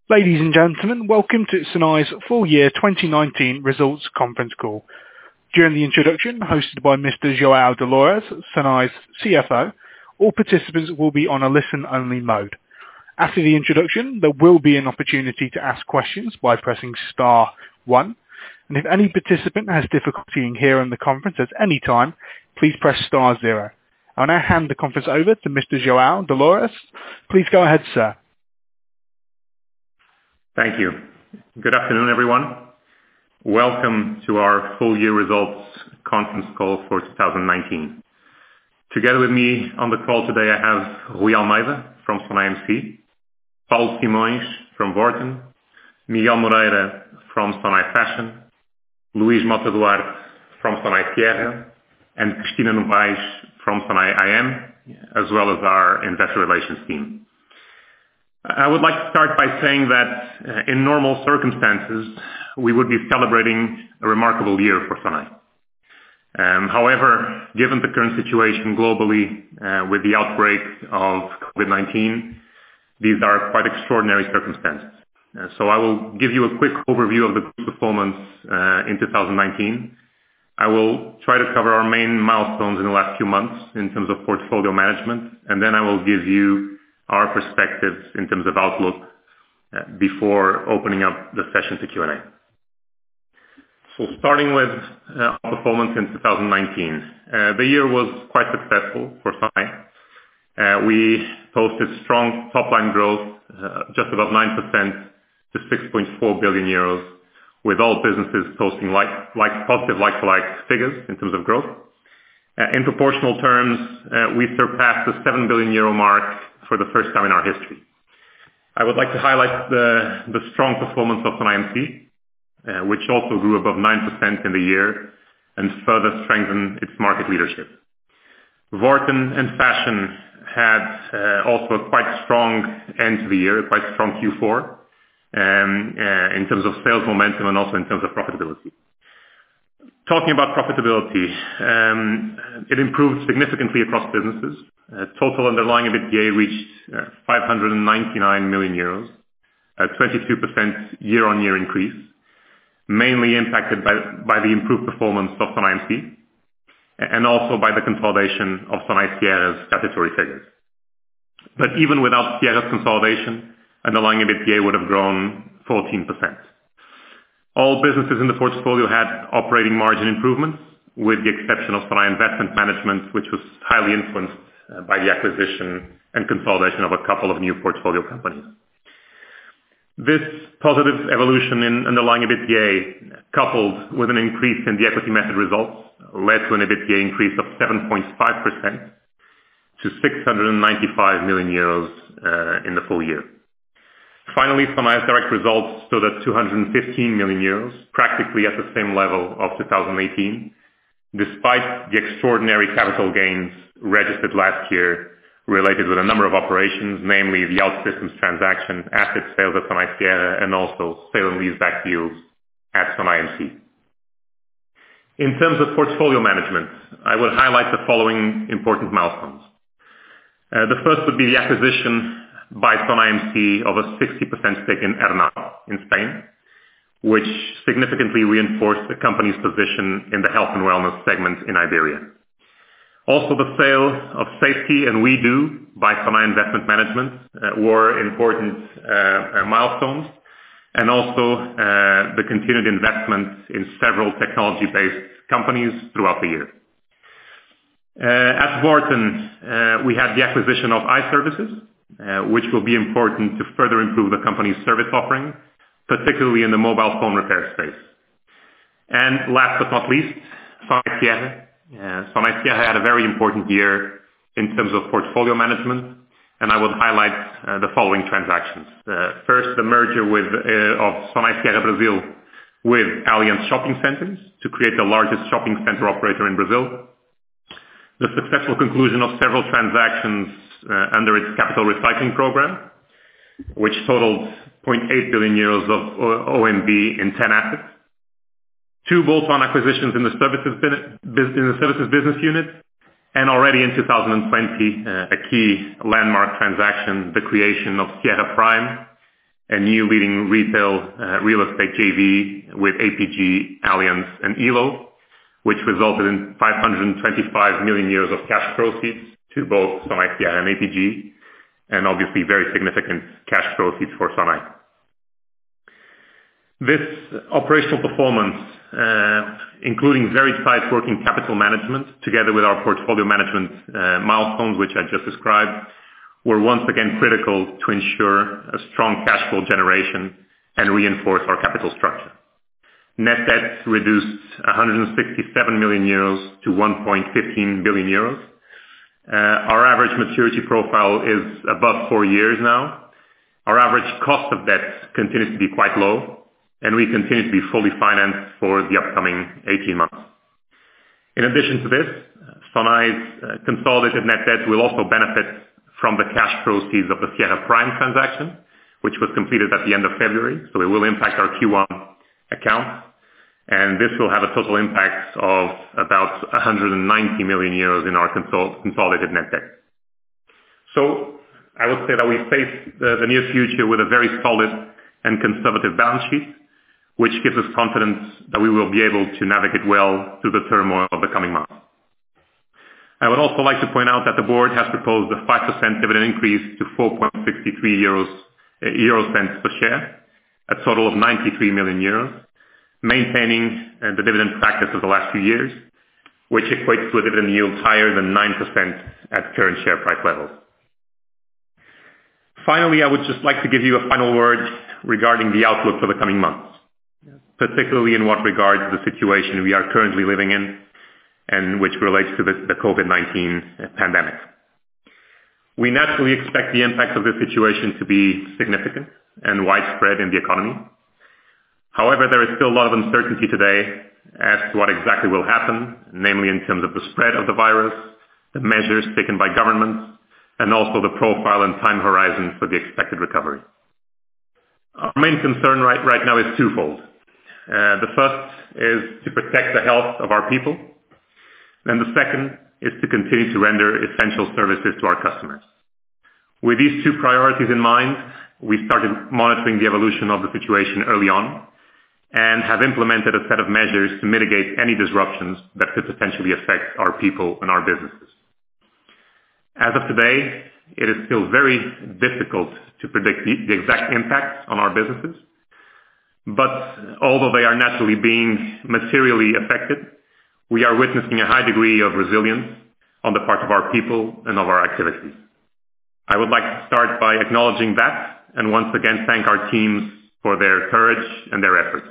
Ladies and gentlemen, welcome to Sonae's full year 2019 results conference call. During the introduction, hosted by Mr. João Dolores, Sonae's CFO, all participants will be on a listen-only mode. After the introduction, there will be an opportunity to ask questions by pressing star 1. And if any participant has difficulty in hearing the conference at any time, please press star 0. I'll now hand the conference over to Mr. João Dolores. Please go ahead, sir. Thank you. Good afternoon, everyone. Welcome to our full year results conference call for 2019. Together with me on the call today, I have Rui Almeida from Sonae MC, Paulo Simões from Vorten, Miguel Moreira from Sonae Fashion, Luís Mota Duarte from Sonae Sierra, and Cristina Novaes from Sonae IM, as well as our investor relations team. I would like to start by saying that in normal circumstances, we would be celebrating a remarkable year for Sonae. However, given the current situation globally with the outbreak of COVID-19, these are quite extraordinary circumstances. So I will give you a quick overview of the group's performance in 2019. I will try to cover our main milestones in the last few months in terms of portfolio management, and then I will give you our perspectives in terms of outlook before opening up the session to Q&A. So starting with our performance in 2019. The year was quite successful for Sonae. We posted strong top-line growth, just about 9% to 6.4 billion euros, with all businesses posting positive like-for-like figures in terms of growth. In proportional terms, we surpassed the 7 billion euro mark for the first time in our history. I would like to highlight the strong performance of Sonae MC, which also grew above 9% in the year and further strengthened its market leadership. Vorten and Fashion had also a quite strong end to the year, a quite strong Q4, in terms of sales momentum and also in terms of profitability. Talking about profitability, it improved significantly across businesses. Total underlying EBITDA reached 599 million euros, a 22% year-on-year increase, mainly impacted by the improved performance of Sonae MC and also by the consolidation of Sonae Sierra's statutory figures. But even without Sierra's consolidation, underlying EBITDA would have grown 14%. All businesses in the portfolio had operating margin improvements, with the exception of Sonae Investment Management, which was highly influenced by the acquisition and consolidation of a couple of new portfolio companies. This positive evolution in underlying EBITDA, coupled with an increase in the equity method results, led to an EBITDA increase of 7.5% to 695 million euros in the full year. Finally, Sonae's direct results stood at 215 million euros, practically at the same level of 2018, despite the extraordinary capital gains registered last year related with a number of operations, namely the OutSystems transaction, asset sales at Sonae Sierra, and also sale and leaseback deals at Sonae MC. In terms of portfolio management, I would highlight the following important milestones. The first would be the acquisition by Sonae MC of a 60% stake in Ernao in Spain, which significantly reinforced the company's position in the health and wellness segment in Iberia. Also, the sale of Safety and WeDo by Sonae Investment Management were important milestones, and also the continued investment in several technology-based companies throughout the year. At Vorten, we had the acquisition of iServices, which will be important to further improve the company's service offering, particularly in the mobile phone repair space. And last but not least, Sonae Sierra. Sonae Sierra had a very important year in terms of portfolio management, and I would highlight the following transactions. First, the merger of Sonae Sierra Brazil with Allianz Shopping Centers to create the largest shopping center operator in Brazil. The successful conclusion of several transactions under its capital recycling program, which totaled 0.8 billion euros of OMB in 10 assets. 2 bolt-on acquisitions in the services business unit, and already in 2020, a key landmark transaction, the creation of Sierra Prime, a new leading retail real estate JV with APG, Allianz, and Elo, which resulted in 525 million euros of cash proceeds to both Sonae Sierra and APG, and obviously very significant cash proceeds for Sonae. This operational performance, including very tight working capital management, together with our portfolio management milestones, which I just described, were once again critical to ensure a strong cash flow generation and reinforce our capital structure. Net debt reduced 167 million euros to 1.15 billion euros. Our average maturity profile is above 4 years now. Our average cost of debt continues to be quite low, and we continue to be fully financed for the upcoming 18 months. In addition to this, Sonae's consolidated net debt will also benefit from the cash proceeds of the Sierra Prime transaction, which was completed at the end of February, so it will impact our Q1 accounts, and this will have a total impact of about 190 million euros in our consolidated net debt. So I would say that we face the near future with a very solid and conservative balance sheet, which gives us confidence that we will be able to navigate well through the turmoil of the coming months. I would also like to point out that the board has proposed a 5% dividend increase to 4.63 euro cents per share, a total of 93 million euros, maintaining the dividend practice of the last few years, which equates to a dividend yield higher than 9% at current share price levels. Finally, I would just like to give you a final word regarding the outlook for the coming months, particularly in what regards the situation we are currently living in and which relates to the COVID-19 pandemic. We naturally expect the impact of this situation to be significant and widespread in the economy. However, there is still a lot of uncertainty today as to what exactly will happen, namely in terms of the spread of the virus, the measures taken by governments, and also the profile and time horizon for the expected recovery. Our main concern right now is twofold. The first is to protect the health of our people, and the second is to continue to render essential services to our customers. With these two priorities in mind, we started monitoring the evolution of the situation early on and have implemented a set of measures to mitigate any disruptions that could potentially affect our people and our businesses. As of today, it is still very difficult to predict the exact impact on our businesses, but although they are naturally being materially affected, we are witnessing a high degree of resilience on the part of our people and of our activities. I would like to start by acknowledging that and once again thank our teams for their courage and their efforts.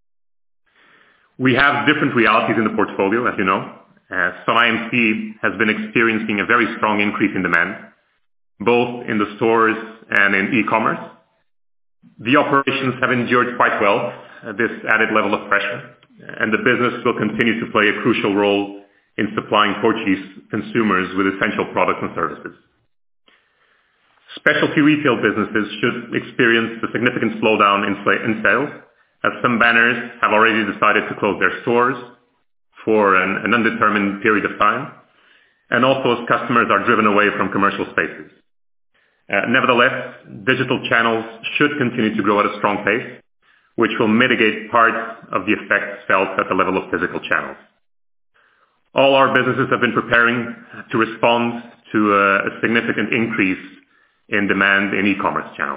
We have different realities in the portfolio, as you know. Sonae MC has been experiencing a very strong increase in demand, both in the stores and in e-commerce. The operations have endured quite well this added level of pressure, and the business will continue to play a crucial role in supplying Portuguese consumers with essential products and services. Specialty retail businesses should experience a significant slowdown in sales, as some banners have already decided to close their stores for an undetermined period of time, and also as customers are driven away from commercial spaces. Nevertheless, digital channels should continue to grow at a strong pace, which will mitigate part of the effects felt at the level of physical channels. All our businesses have been preparing to respond to a significant increase in demand in e-commerce channels.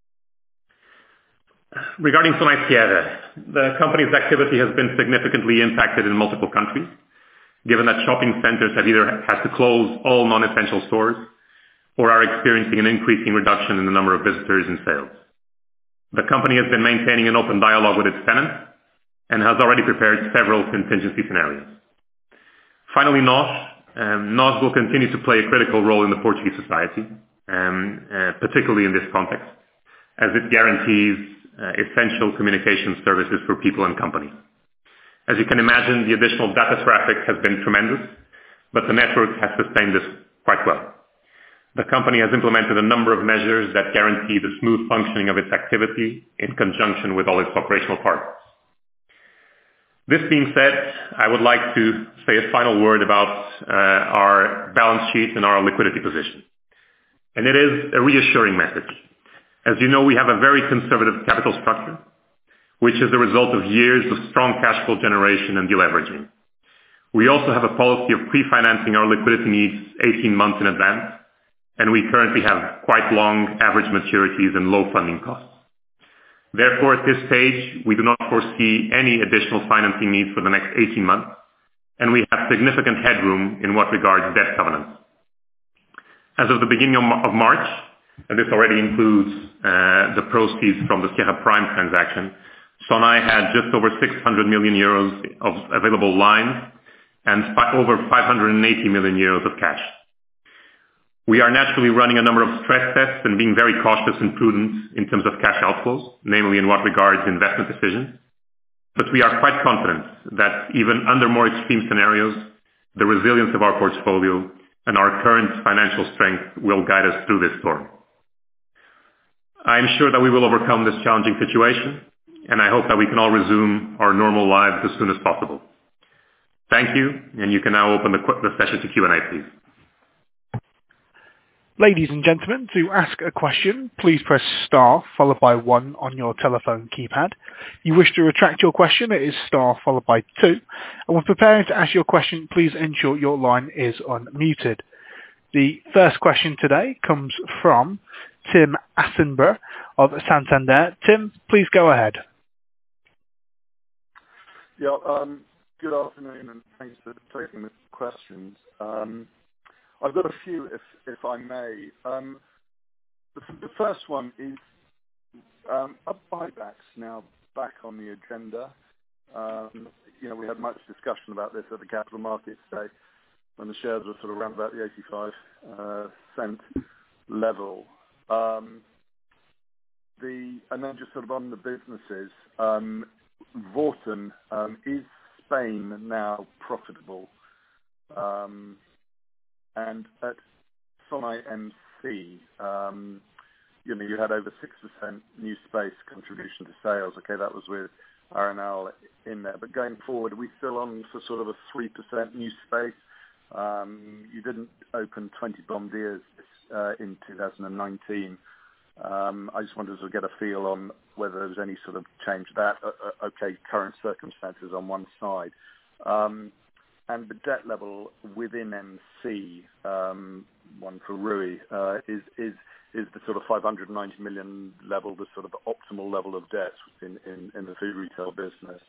Regarding Sonae Sierra, the company's activity has been significantly impacted in multiple countries, given that shopping centers have either had to close all non-essential stores or are experiencing an increasing reduction in the number of visitors and sales. The company has been maintaining an open dialogue with its tenants and has already prepared several contingency scenarios. Finally, NOS will continue to play a critical role in the Portuguese society, particularly in this context, as it guarantees essential communication services for people and companies. As you can imagine, the additional data traffic has been tremendous, but the network has sustained this quite well. The company has implemented a number of measures that guarantee the smooth functioning of its activity in conjunction with all its operational partners. This being said, I would like to say a final word about our balance sheet and our liquidity position. And it is a reassuring message. As you know, we have a very conservative capital structure, which is the result of years of strong cash flow generation and deleveraging. We also have a policy of pre-financing our liquidity needs 18 months in advance, and we currently have quite long average maturities and low funding costs. Therefore, at this stage, we do not foresee any additional financing needs for the next 18 months, and we have significant headroom in what regards debt covenants. As of the beginning of March, and this already includes the proceeds from the Sierra Prime transaction, Sonae had just over 600 million euros of available lines and over 580 million euros of cash. We are naturally running a number of stress tests and being very cautious and prudent in terms of cash outflows, namely in what regards investment decisions. But we are quite confident that even under more extreme scenarios, the resilience of our portfolio and our current financial strength will guide us through this storm. I am sure that we will overcome this challenging situation, and I hope that we can all resume our normal lives as soon as possible. Thank you, and you can now open the session to Q&A, please. Ladies and gentlemen, to ask a question, please press star followed by 1 on your telephone keypad. You wish to retract your question, it is star followed by 2. And when preparing to ask your question, please ensure your line is unmuted. The first question today comes from Tim Assenber of Santander. Tim, please go ahead. Yeah, good afternoon, and thanks for taking the questions. I've got a few, if I may. The first one is, are buybacks now back on the agenda? We had much discussion about this at the Capital Markets Day when the shares were sort of around about the 85 cent level. And then just sort of on the businesses, Vorten, is Spain now profitable? And at Sonae MC, you had over 6% new space contribution to sales. Okay, that was with RNL in there. But going forward, are we still on for sort of a 3% new space? You didn't open 20 Bombardiers in 2019. I just wanted to get a feel on whether there was any sort of change to that. Okay, current circumstances on one side. And the debt level within MC, one for Rui, is the sort of 590 million level, the sort of optimal level of debt in the food retail business.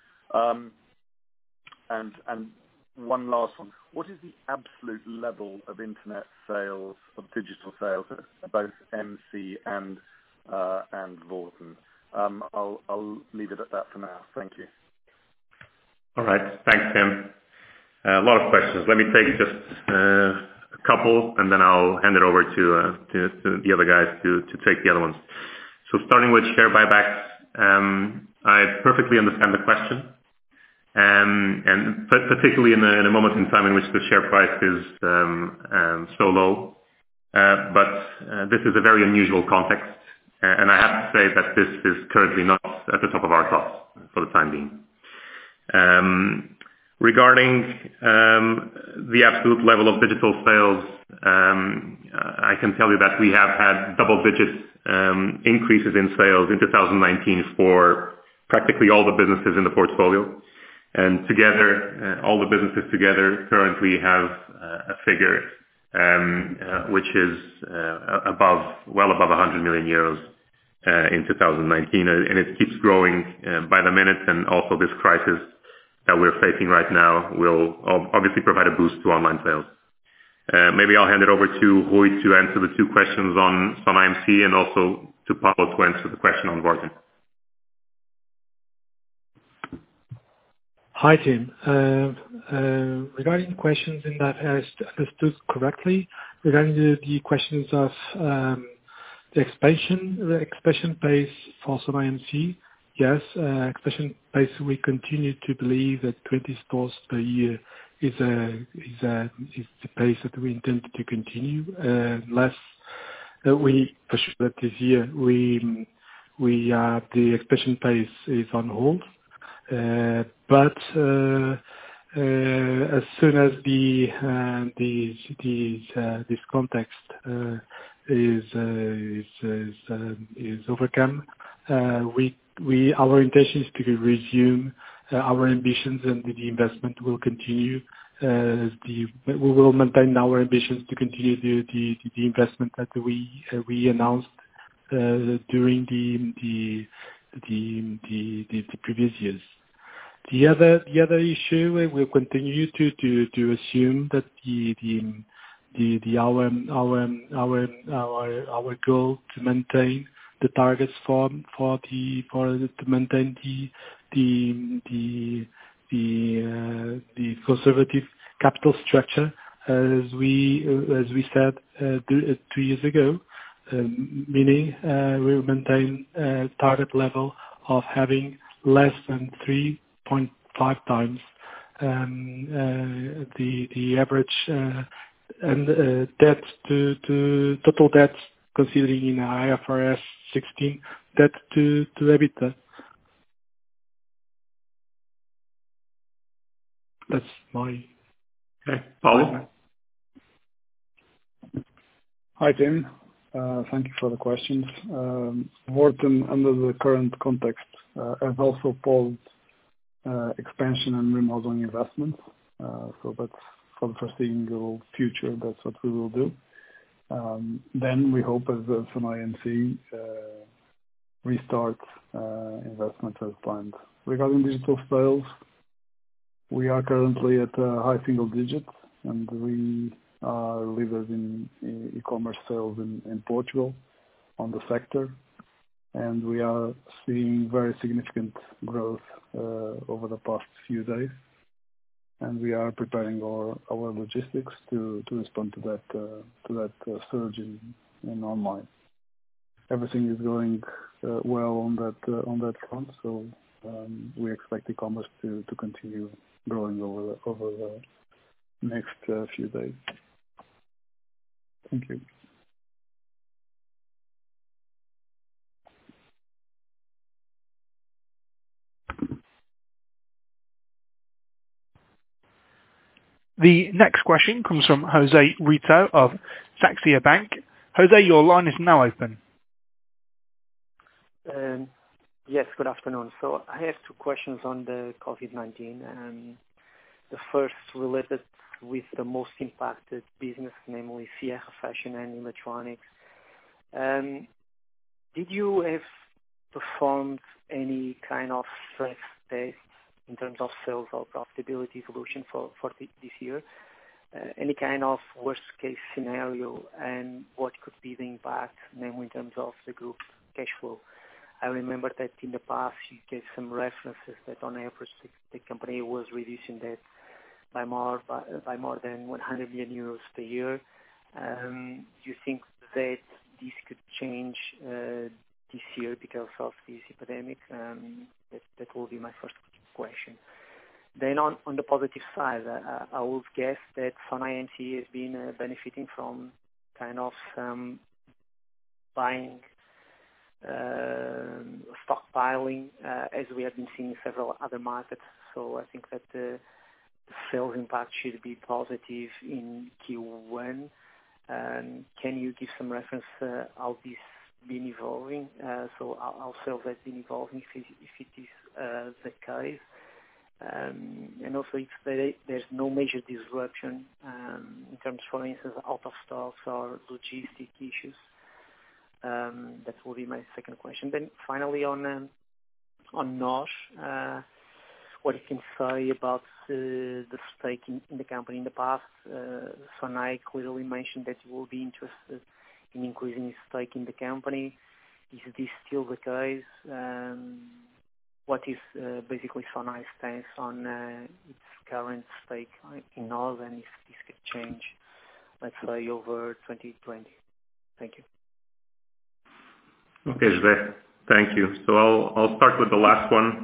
And one last one. What is the absolute level of internet sales, of digital sales, at both MC and Vorten? I'll leave it at that for now. Thank you. All right. Thanks, Tim. A lot of questions. Let me take just a couple, and then I'll hand it over to the other guys to take the other ones. So starting with share buybacks, I perfectly understand the question, and particularly in a moment in time in which the share price is so low. But this is a very unusual context, and I have to say that this is currently not at the top of our thoughts for the time being. Regarding the absolute level of digital sales, I can tell you that we have had double-digit increases in sales in 2019 for practically all the businesses in the portfolio. And together, all the businesses together currently have a figure which is well above 100 million euros in 2019. And it keeps growing by the minute, and also this crisis that we're facing right now will obviously provide a boost to online sales. Maybe I'll hand it over to Rui to answer the two questions on Sonae MC, and also to Paulo to answer the question on Vorten. Hi, Tim. Regarding questions in that, I understood correctly, regarding the questions of the expansion pace for Sonae MC. Yes, expansion pace, we continue to believe that 20 stores per year is the pace that we intend to continue. For sure that this year the expansion pace is on hold. But as soon as this context overcome, our intention is to resume our ambitions, and the investment will continue. We will maintain our ambitions to continue the investment that we announced during the previous years. The other issue, we will continue to assume that our goal to maintain the targets to maintain the conservative capital structure, as we said 2 years ago, meaning we will maintain a target level of having less than 3.5 times the average and debt to total debt, considering in IFRS 16 debt to EBITDA. That's my. Okay, Paulo. Hi, Tim. Thank you for the questions. Vorten, under the current context, has also paused expansion and remodeling investments. So that's for the foreseeable future. That's what we will do. Then we hope, as Sonae MC restart investments as planned. Regarding digital sales, we are currently at high single digits, and we are leaders in e-commerce sales in Portugal on the sector, and we are seeing very significant growth over the past few days, and we are preparing our logistics to respond to that surge in online. Everything is going well on that front, so we expect e-commerce to continue growing over the next few days. Thank you. The next question comes from Jose Rito of Saxia Bank. Jose, your line is now open. Yes, good afternoon. So I have 2 questions on the COVID-19. The first related with the most impacted business, namely Sierra Fashion and Electronics. Did you have performed any kind of stress test in terms of sales or profitability evolution for this year? Any kind of worst case scenario, and what could be the impact, namely in terms of the group cash flow? I remember that in the past you gave some references that on average the company was reducing debt by more than 100 million euros per year. Do you think that this could change this year because of this epidemic? That will be my first question. Then on the positive side, I would guess that Sonae MC has been benefiting from kind of some buying, stockpiling, as we have been seeing in several other markets. So I think that the sales impact should be positive in Q1. Can you give some reference how this been evolving? So how sales have been evolving, if it is the case, and also if there's no major disruption in terms, for instance, out of stocks or logistic issues. That will be my second question. Then finally on NOS, what you can say about the stake in the company in the past. Sonae clearly mentioned that you will be interested in increasing his stake in the company. Is this still the case? What is basically Sonae's stance on its current stake in NOS, and if this could change, let's say, over 2020? Thank you. Okay, Jose. Thank you. So I'll start with the last one.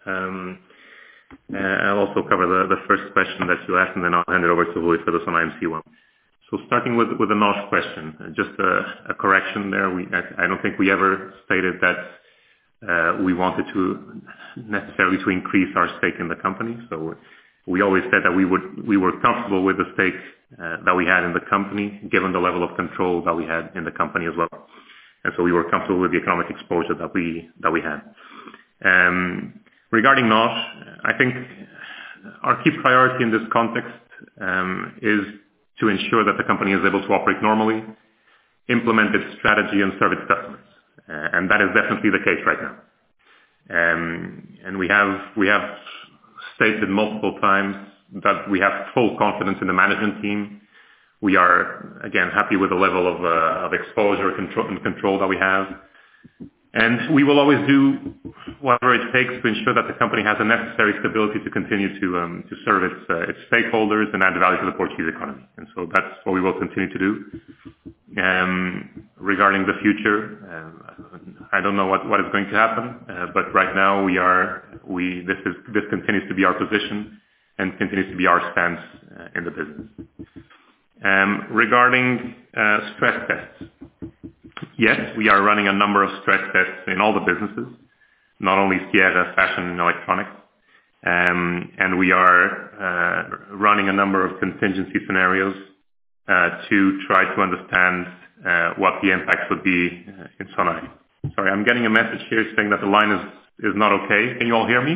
I'll also cover the first question that you asked, and then I'll hand it over to Rui for the Sonae MC one. So starting with the NOS question, just a correction there. I don't think we ever stated that we wanted to necessarily to increase our stake in the company. So we always said that we were comfortable with the stake that we had in the company, given the level of control that we had in the company as well. And so we were comfortable with the economic exposure that we had. Regarding NOS, I think our key priority in this context is to ensure that the company is able to operate normally, implement its strategy and serve its customers. And that is definitely the case right now. And we have stated multiple times that we have full confidence in the management team. We are, again, happy with the level of exposure and control that we have. And we will always do whatever it takes to ensure that the company has the necessary stability to continue to serve its stakeholders and add value to the Portuguese economy. And so that's what we will continue to do. Regarding the future, I don't know what is going to happen, but right now this continues to be our position and continues to be our stance in the business. Regarding stress tests, yes, we are running a number of stress tests in all the businesses, not only Sierra, Fashion and Electronics, and we are running a number of contingency scenarios to try to understand what the impacts would be in Sonae. Sorry, I'm getting a message here saying that the line is not okay. Can you all hear me?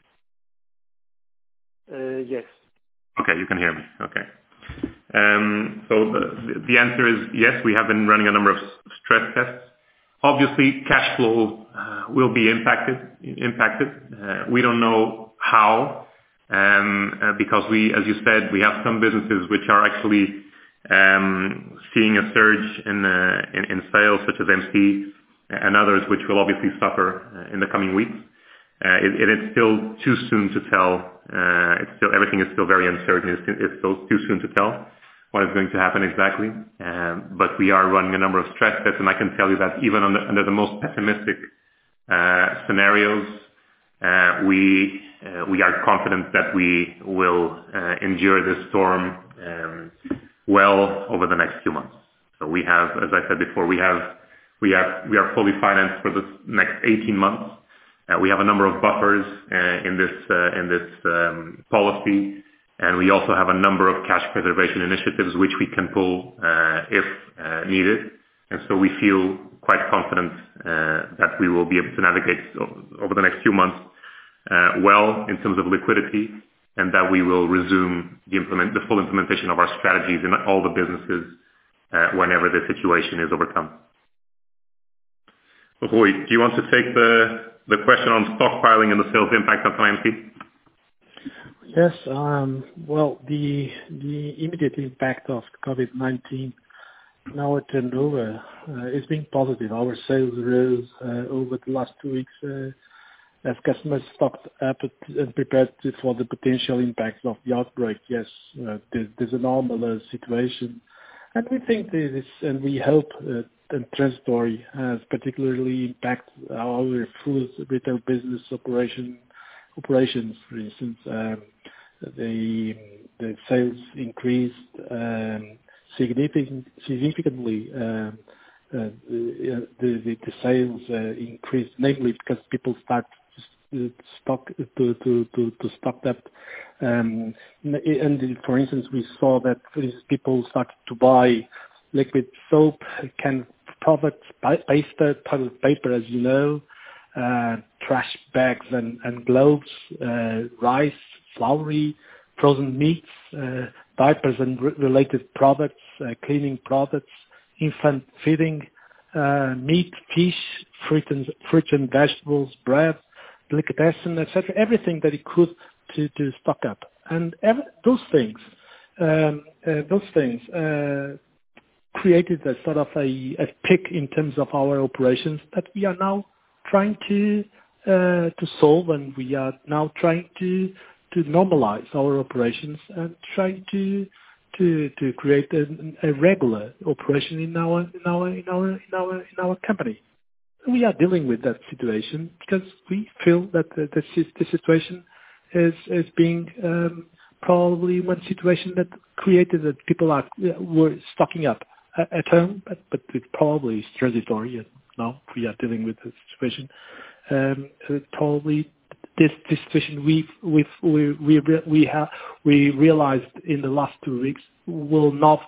Yes. Okay, you can hear me. Okay. So the answer is yes, we have been running a number of stress tests. Obviously, cash flow will be impacted. We don't know how, because as you said, we have some businesses which are actually seeing a surge in sales, such as MC, and others which will obviously suffer in the coming weeks. It is still too soon to tell. Everything is still very uncertain. It's still too soon to tell what is going to happen exactly. But we are running a number of stress tests, and I can tell you that even under the most pessimistic scenarios, we are confident that we will endure this storm well over the next few months. So we have, as I said before, we are fully financed for the next 18 months. We have a number of buffers in this policy, and we also have a number of cash preservation initiatives which we can pull if needed. And so we feel quite confident that we will be able to navigate over the next few months well in terms of liquidity, and that we will resume the full implementation of our strategies in all the businesses whenever the situation is overcome. Rui, do you want to take the question on stockpiling and the sales impact on IMC? Yes. Well, the immediate impact of COVID-19 on our turnover is being positive. Our sales rose over the last 2 weeks as customers stocked up and prepared for the potential impacts of the outbreak. Yes, there's a normal situation, and we think this, and we hope and transitory, has particularly impact our food retail business operations. For instance, the sales increased significantly. The sales increased, namely because people start to stock up. And for instance, we saw that people started to buy liquid soap, canned products, toilet paper, as you know, trash bags and gloves, rice, flour, frozen meats, diapers and related products, cleaning products, infant feeding, meat, fish, fruit and vegetables, bread, delicatessen, etc. Everything that it could to stock up, and those things created a sort of a peak in terms of our operations that we are now trying to solve, and we are now trying to normalize our operations and trying to create a regular operation in our company. We are dealing with that situation because we feel that the situation is being probably one situation that created that people were stocking up at home, but it probably is transitory. And now we are dealing with the situation. Probably this situation we realized in the last 2 weeks will not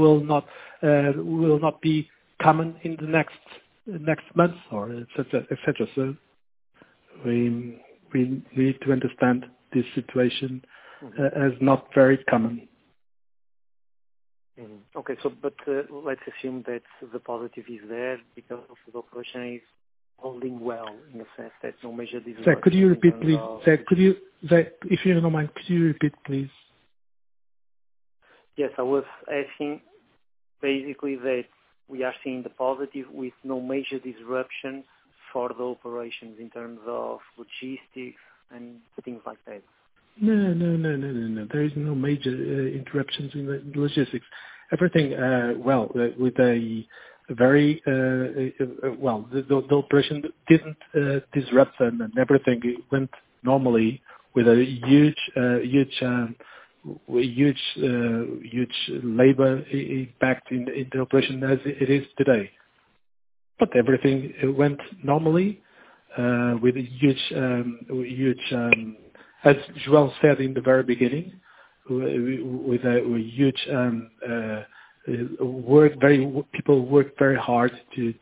be common in the next months or etc. So we need to understand this situation as not very common. Okay, but let's assume that the positive is there because the operation is holding well in the sense that no major disruption. Zach, could you repeat, please? Zach, if you don't mind, could you repeat, please? Yes, I was asking basically that we are seeing the positive with no major disruptions for the operations in terms of logistics and things like that. No. There is no major interruptions in the logistics. Everything with a very the operation didn't disrupt and everything went normally with a huge labor impact in the operation as it is today. But everything went normally with a huge as João said in the very beginning, with a huge people worked very hard to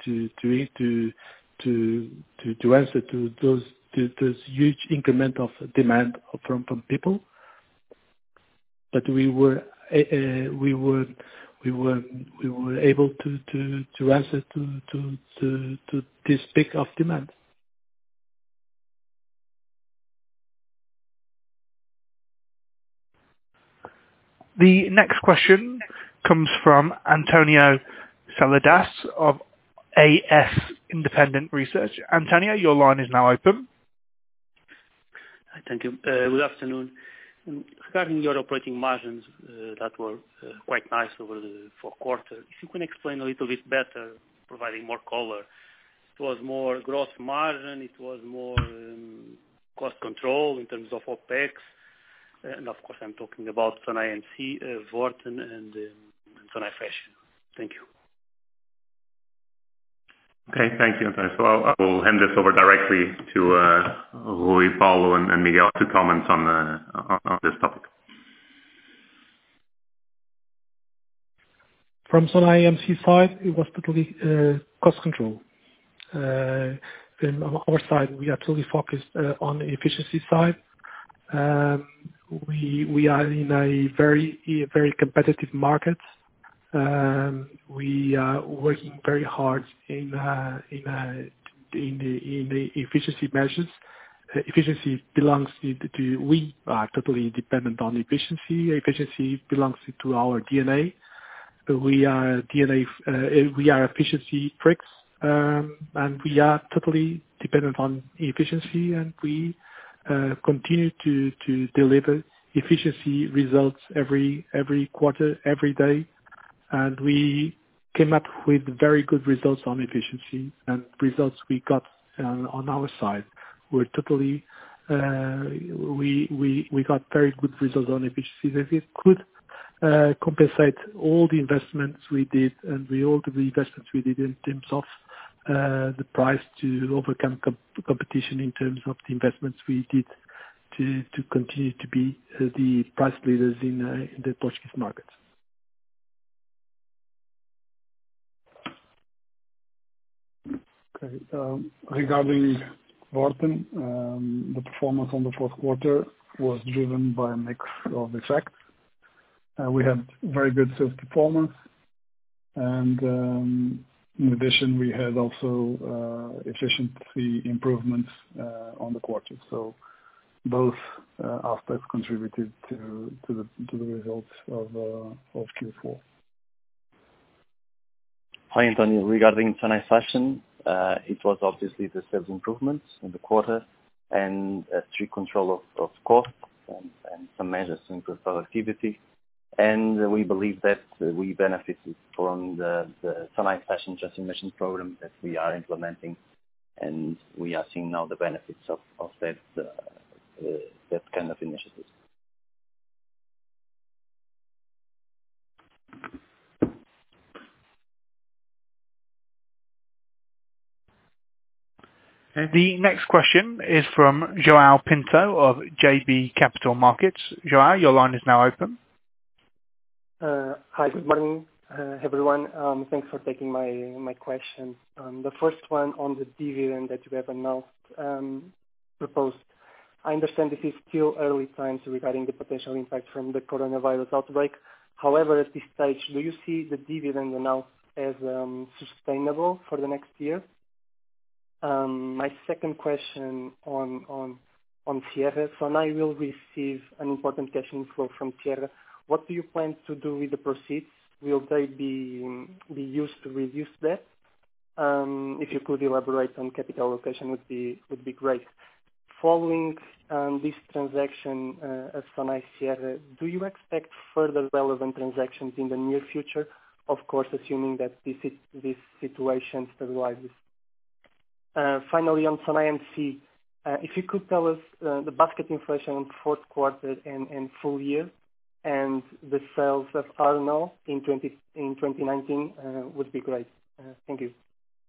answer to those huge increment of demand from people. But we were able to answer to this peak of demand. The next question comes from Antonio Saladas of AS Independent Research. Antonio, your line is now open. Thank you. Good afternoon. Regarding your operating margins that were quite nice over the fourth quarter, if you can explain a little bit better, providing more color. It was more gross margin, it was more cost control in terms of OPEX, and of course I'm talking about Sonae MC, Vorten and Sonae Fashion. Thank you. Okay, thank you, Antonio. So I will hand this over directly to Rui, Paulo, and Miguel to comment on this topic. From Sonae MC side, it was totally cost control. On our side, we are totally focused on the efficiency side. We are in a very competitive market. We are working very hard in the efficiency measures. Efficiency belongs to we are totally dependent on efficiency. Efficiency belongs to our DNA. We are efficiency freaks, and we are totally dependent on efficiency, and we continue to deliver efficiency results every quarter, every day. And we came up with very good results on efficiency, and results we got on our side were totally we got very good results on efficiency that it could compensate all the investments we did and all the investments we did in terms of the price to overcome competition in terms of the investments we did to continue to be the price leaders in the Portuguese market. Okay. Regarding Vorten, the performance on the fourth quarter was driven by a mix of effects. We had very good sales performance, and in addition, we had also efficiency improvements on the quarter. So both aspects contributed to the results of Q4. Hi, Antonio. Regarding Sonae Fashion, it was obviously the sales improvements in the quarter and a strict control of costs and some measures to improve productivity. And we believe that we benefited from the Sonae Fashion transformation program that we are implementing, and we are seeing now the benefits of that kind of initiative. Okay. The next question is from João Pinto of JB Capital Markets. João, your line is now open. Hi, good morning, everyone. Thanks for taking my question. The first one on the dividend that you have announced, proposed. I understand this is still early times regarding the potential impact from the coronavirus outbreak. However, at this stage, do you see the dividend announced as sustainable for the next year? My second question on Sierra. Sonae will receive an important cash inflow from Sierra. What do you plan to do with the proceeds? Will they be used to reduce debt? If you could elaborate on capital allocation would be great. Following this transaction of Sonae Sierra, do you expect further relevant transactions in the near future? Of course, assuming that this situation stabilizes. Finally, on Sonae MC, if you could tell us the basket inflation in fourth quarter and full year, and the sales of Arnall in 2019 would be great. Thank you.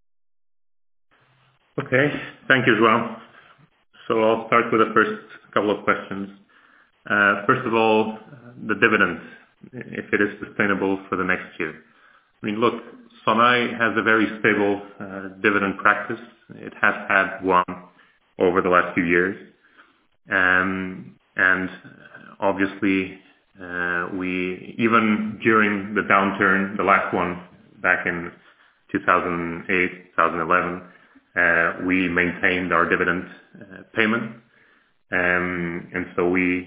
Okay. Thank you, João. So I'll start with the first couple of questions. First of all, the dividend, if it is sustainable for the next year. I mean, look, Sonae has a very stable dividend practice. It has had one over the last few years. And obviously, we, even during the downturn, the last one back in 2008, 2011, we maintained our dividend payment. And so we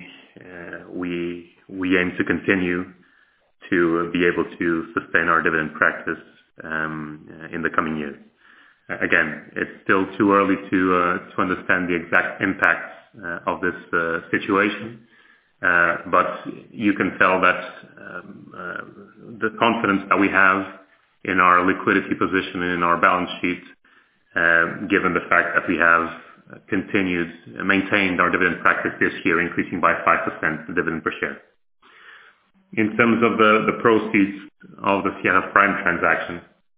aim to continue to be able to sustain our dividend practice in the coming years. Again, it's still too early to understand the exact impacts of this situation, but you can tell that the confidence that we have in our liquidity position and in our balance sheet, given the fact that we have maintained our dividend practice this year, increasing by 5% the dividend per share. In terms of the proceeds of the Sierra Prime transaction,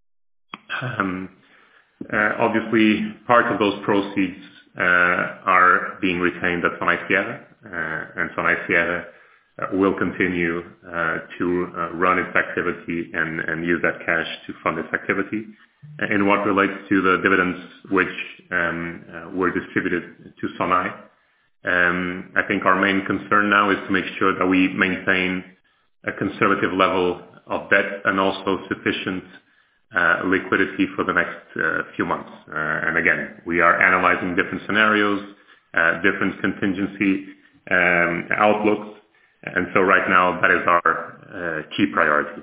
obviously part of those proceeds are being retained at Sonae Sierra, and Sonae Sierra will continue to run its activity and use that cash to fund its activity. In what relates to the dividends which were distributed to Sonae, I think our main concern now is to make sure that we maintain a conservative level of debt and also sufficient liquidity for the next few months. And again, we are analyzing different scenarios, different contingency outlooks, and so right now that is our key priority.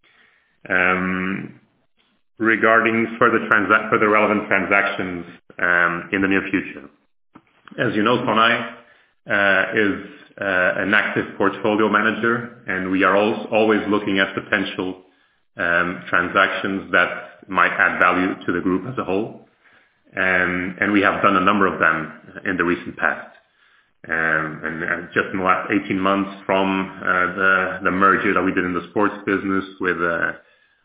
Regarding further relevant transactions in the near future, as you know, Sonae is an active portfolio manager, and we are always looking at potential transactions that might add value to the group as a whole. And we have done a number of them in the recent past. And just in the last 18 months, from the merger that we did in the sports business with the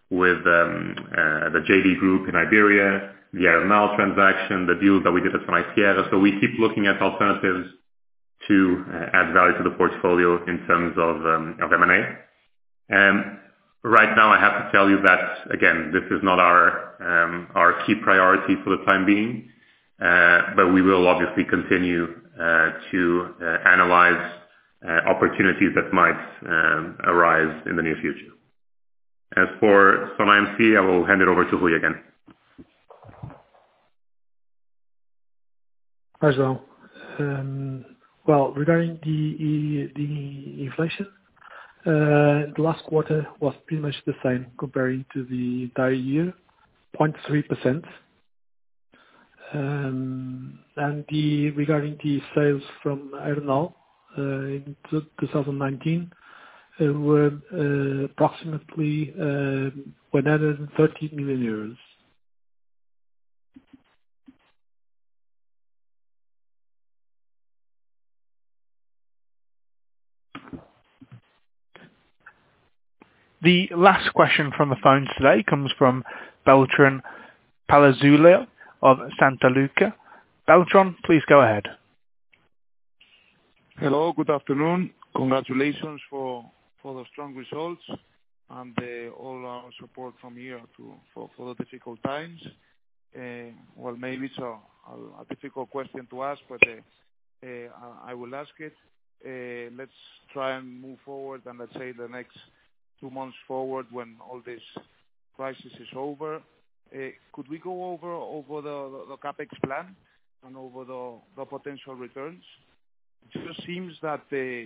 JD Group in Iberia, the Arnall transaction, the deals that we did at Sonae Sierra. So we keep looking at alternatives to add value to the portfolio in terms of M&A. And right now I have to tell you that, again, this is not our key priority for the time being, but we will obviously continue to analyze opportunities that might arise in the near future. As for Sonae MC, I will hand it over to Rui again. As well. Well, regarding the inflation, the last quarter was pretty much the same comparing to the entire year, 0.3%. And regarding the sales from Arnall in 2019 were approximately 130 million euros. The last question from the phones today comes from Beltrán Palazuelo of Santa Lucia. Beltran, please go ahead. Hello, good afternoon. Congratulations for the strong results and all our support from here for the difficult times. Well, maybe it's a difficult question to ask, but I will ask it. Let's try and move forward, and let's say the next 2 months forward when all this crisis is over. Could we go over the CapEx plan and over the potential returns? It just seems that the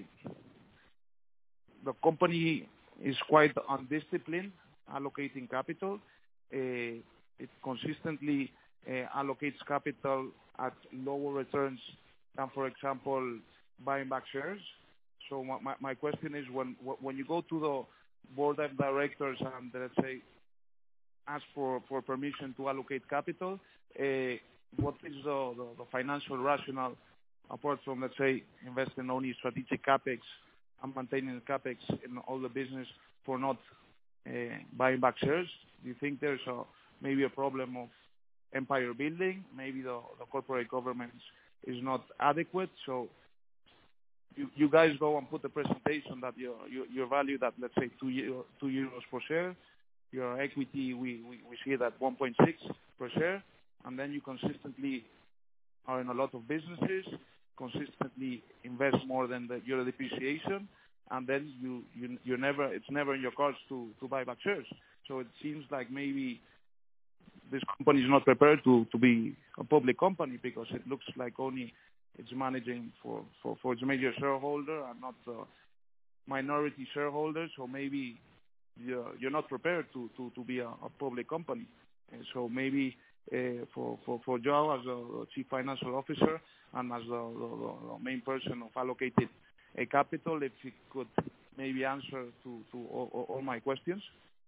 company is quite undisciplined allocating capital. It consistently allocates capital at lower returns than, for example, buying back shares. So my question is, when you go to the board of directors and, let's say, ask for permission to allocate capital, what is the financial rationale, apart from, let's say, investing only strategic capex and maintaining capex in all the business for not buying back shares? Do you think there's maybe a problem of empire building? Maybe the corporate governance is not adequate. So you guys go and put the presentation that your value that, let's say, 2 euros per share. Your equity, we see it at 1.6 per share, and then you consistently are in a lot of businesses, consistently invest more than your depreciation, and then it's never in your cards to buy back shares. So it seems like maybe this company is not prepared to be a public company, because it looks like only it's managing for its major shareholder and not minority shareholders. So maybe you're not prepared to be a public company. And so maybe for Joao as a chief financial officer and as the main person of allocated capital, if he could maybe answer to all my questions.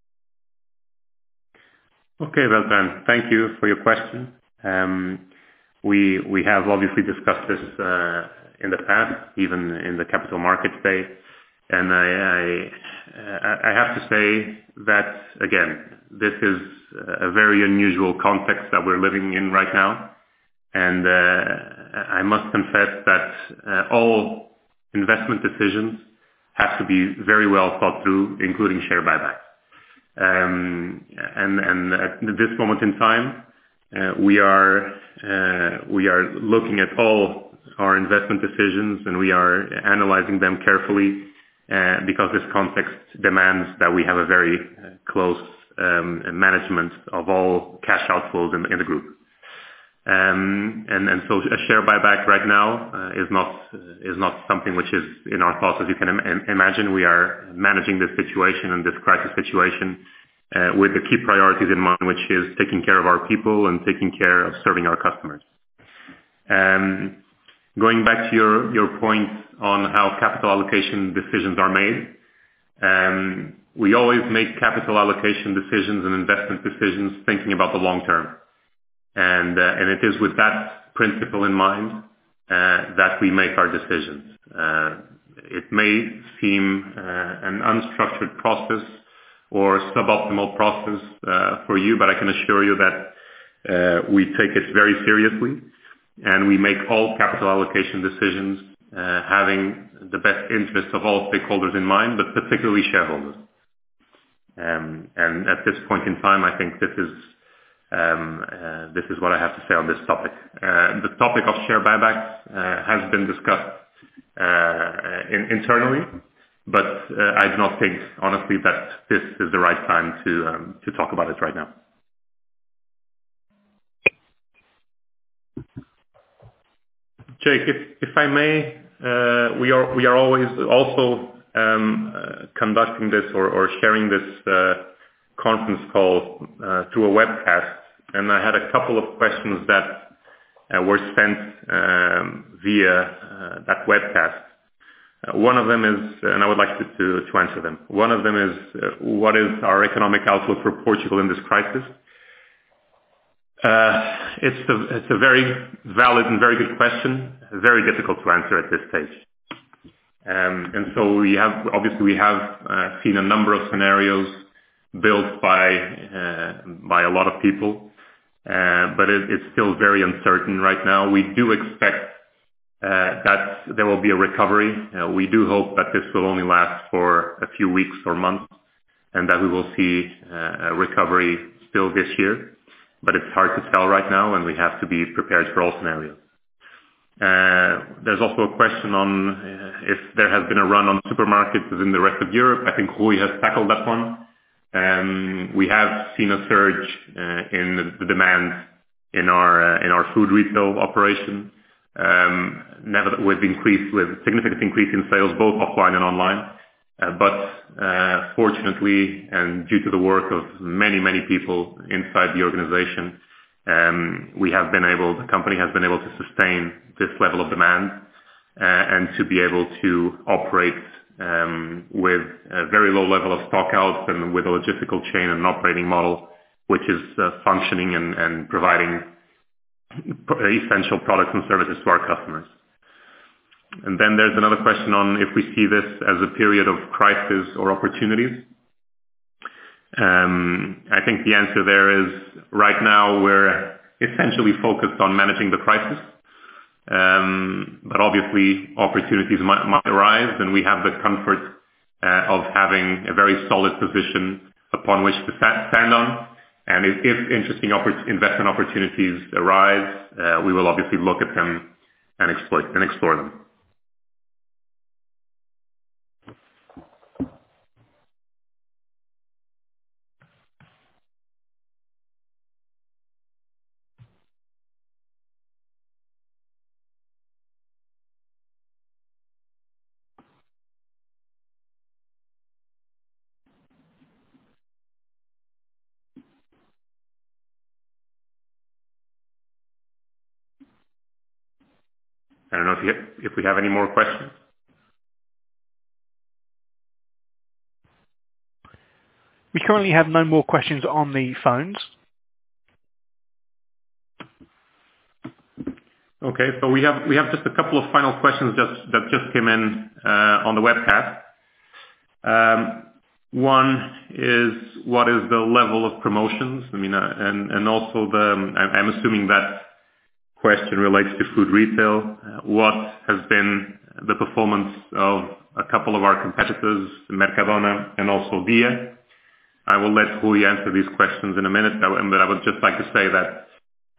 Okay, Beltran, thank you for your question. We have obviously discussed this in the past, even in the Capital Markets Day. And I have to say that, again, this is a very unusual context that we're living in right now. And I must confess that all investment decisions have to be very well thought through, including share buybacks. And at this moment in time, we are looking at all our investment decisions, and we are analyzing them carefully, because this context demands that we have a very close management of all cash outflows in the group. And so a share buyback right now is not something which is in our thoughts. As you can imagine, we are managing this situation and this crisis situation with the key priorities in mind, which is taking care of our people and taking care of serving our customers. Going back to your point on how capital allocation decisions are made, we always make capital allocation decisions and investment decisions thinking about the long term. And it is with that principle in mind that we make our decisions. It may seem an unstructured process or suboptimal process for you, but I can assure you that we take it very seriously, and we make all capital allocation decisions having the best interest of all stakeholders in mind, but particularly shareholders. And at this point in time, I think this is what I have to say on this topic. The topic of share buybacks has been discussed internally, but I do not think, honestly, that this is the right time to talk about it right now. Jake, if I may, we are always also conducting this or sharing this conference call through a webcast, and I had a couple of questions that were sent via that webcast. One of them is, and I would like to answer them. One of them is, what is our economic outlook for Portugal in this crisis? It's a very valid and very good question, very difficult to answer at this stage. And so we have seen a number of scenarios built by a lot of people. but it's still very uncertain right now. We do expect that there will be a recovery. We do hope that this will only last for a few weeks or months, and that we will see a recovery still this year. But it's hard to tell right now, and we have to be prepared for all scenarios. There's also a question on if there has been a run on supermarkets within the rest of Europe. I think Rui has tackled that one. We have seen a surge in the demand in our food retail operation, with significant increase in sales both offline and online. But fortunately, and due to the work of many people inside the organization, the company has been able to sustain this level of demand and to be able to operate with a very low level of stockouts and with a logistical chain and operating model which is functioning and providing essential products and services to our customers. And then there's another question on if we see this as a period of crisis or opportunities. I think the answer there is right now we're essentially focused on managing the crisis. But obviously opportunities might arise, and we have the comfort of having a very solid position upon which to stand on. And if interesting investment opportunities arise, we will obviously look at them and explore them. I don't know if we have any more questions. We currently have no more questions on the phones. Okay, so we have just a couple of final questions that just came in on the webcast. One is, what is the level of promotions? I mean, and also I'm assuming that question relates to food retail. What has been the performance of a couple of our competitors, Mercadona and also Dia? I will let Rui answer these questions in a minute, but I would just like to say that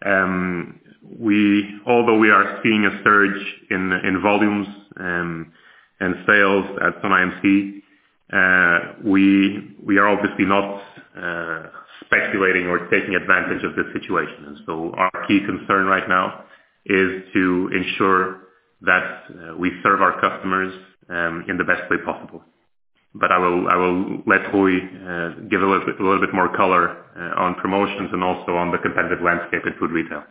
although we are seeing a surge in volumes and sales at Sonae MC, we are obviously not speculating or taking advantage of this situation. And so our key concern right now is to ensure that we serve our customers in the best way possible. But I will let Rui give a little bit more color on promotions and also on the competitive landscape in food retail.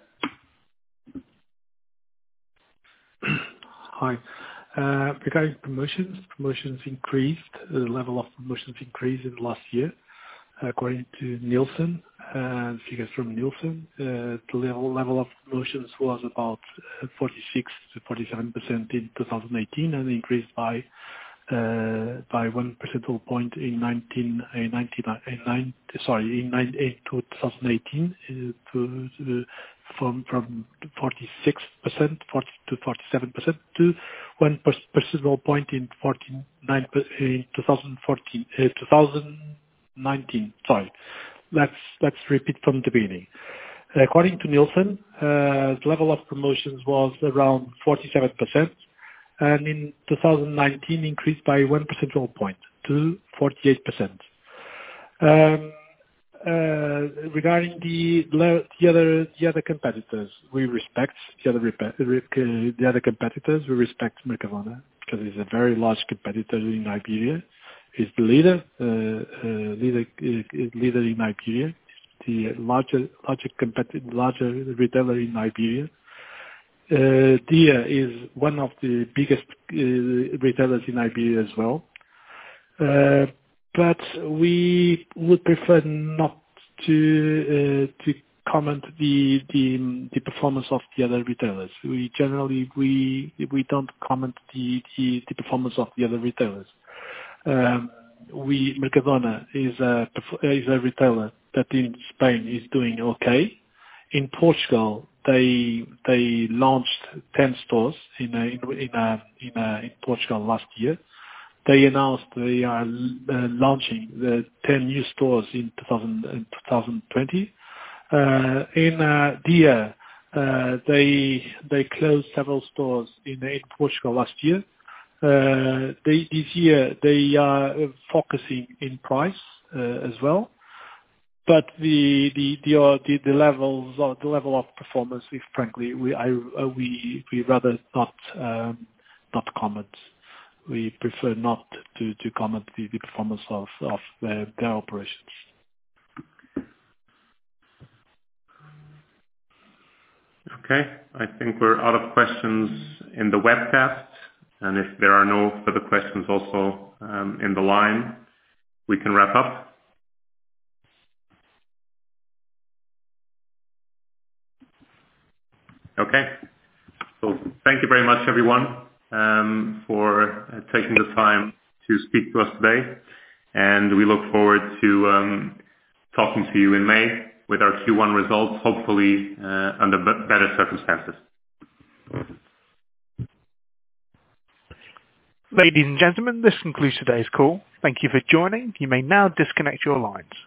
Hi. Regarding promotions increased. The level of promotions increased in the last year. According to Nielsen, figures from Nielsen, the level of promotions was about 46 to 47% in 2018 and increased by 1 percentage point in 2018 from 46% to 47% to 1 percentage point in 2019. Sorry, let's repeat from the beginning. According to Nielsen, the level of promotions was around 47%. And in 2019 increased by 1 percentage point to 48%. Regarding the other competitors, we respect the other competitors. We respect Mercadona because it's a very large competitor in Iberia. It's the leader in Iberia. It's the larger retailer in Iberia. Dia is one of the biggest retailers in Iberia as well. But we would prefer not to comment the performance of the other retailers. We generally don't comment the performance of the other retailers. Mercadona is a retailer that in Spain is doing okay. In Portugal, they launched 10 stores in Portugal last year. They announced they are launching the 10 new stores in 2020. In Dia, they closed several stores in Portugal last year. This year they are focusing in price as well, but the level of performance, if frankly, we rather not comment. We prefer not to comment the performance of their operations. Okay, I think we're out of questions in the webcast, and if there are no further questions also in the line, we can wrap up. Okay, so thank you very much, everyone, for taking the time to speak to us today, and we look forward to talking to you in May with our Q1 results, hopefully under better circumstances. Ladies and gentlemen, this concludes today's call. Thank you for joining. You may now disconnect your lines.